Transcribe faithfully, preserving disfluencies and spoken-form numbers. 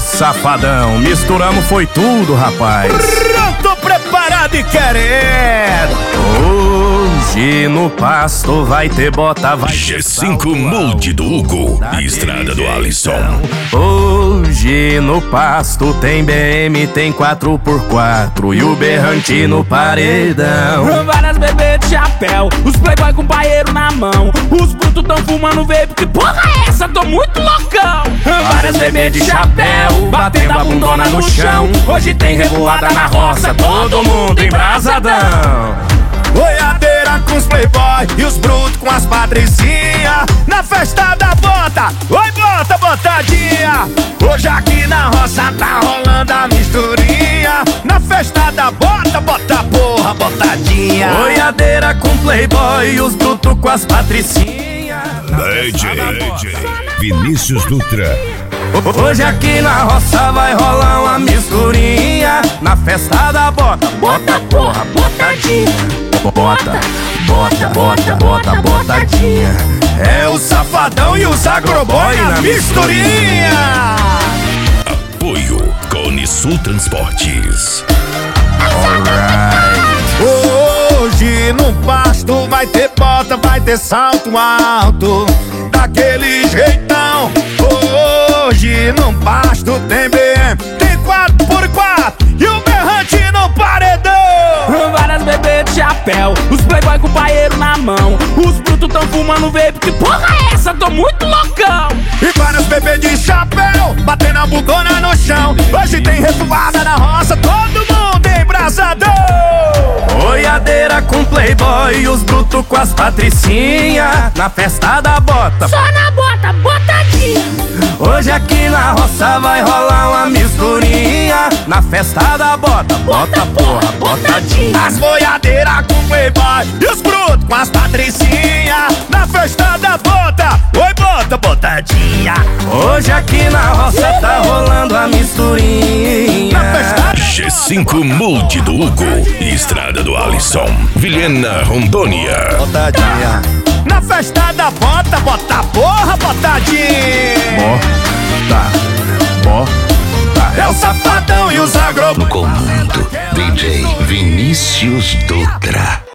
Safadão, misturamos foi tudo, rapaz. Pronto, preparado e querendo. Hoje no pasto vai ter bota, vai ter G cinco molde do Hugo e estrada do Alisson. Hoje no pasto tem B M, tem quatro por quatro e o berrante no paredão. Várias bebês de chapéu, os playboy com paeiro na mão. Os brutos tão fumando vape, que porra é essa? Tô muito loucão. Várias bebês de chapéu, batendo a bundona no chão. Hoje tem revoada na roça, todo mundo embrasadão. Boiadeira com os playboy e os brutos com as patricinhas. Na festa da bota, oi bota, botadinha. Hoje aqui na roça tá rolando a misturinha. Na festa da bota, bota porra, botadinha. Boiadeira com playboy e os brutos com as patricinhas. D J Vinícius Dutra. Hoje aqui na roça vai rolar uma misturinha. Na festa da bota, bota porra, botadinha. Bota, bota, bota, bota, botadinha. É o Safadão e os agroboy na misturinha. Apoio Conisul Transportes. Alright. Hoje no pasto vai ter bota, vai ter salto alto, daquele jeitão. Hoje no pasto tem B M, tem quatro por quatro e o berrante no paredão. Várias bebês de chapéu, os playboy com paeiro na mão. Os brutos tão fumando vape, que porra é essa? Tô muito loucão. E várias bebês de chapéu, batendo a bundona no chão. Hoje tem revoada na roça, todo mundo embrasadão. Boiadeira com playboy e os brutos com as patricinhas. Na festa da bota, Só na bota, botadinha. hoje aqui na roça vai rolar uma misturinha. Na festa da bota, bota porra, botadinha. As boiadeiras com playboy e os brutos com as patricinhas. Na festa da bota, oi bota, botadinha. Hoje aqui na roça tá rolando a misturinha. Na festa G cinco molde do Hugo e estrada do Alisson. Vilhena, Rondônia. botadinha. Na festa da bota, bota porra, botadinha. Bota, bota. É o Safadão e os agroboy. Comando D J Vinícius Dutra.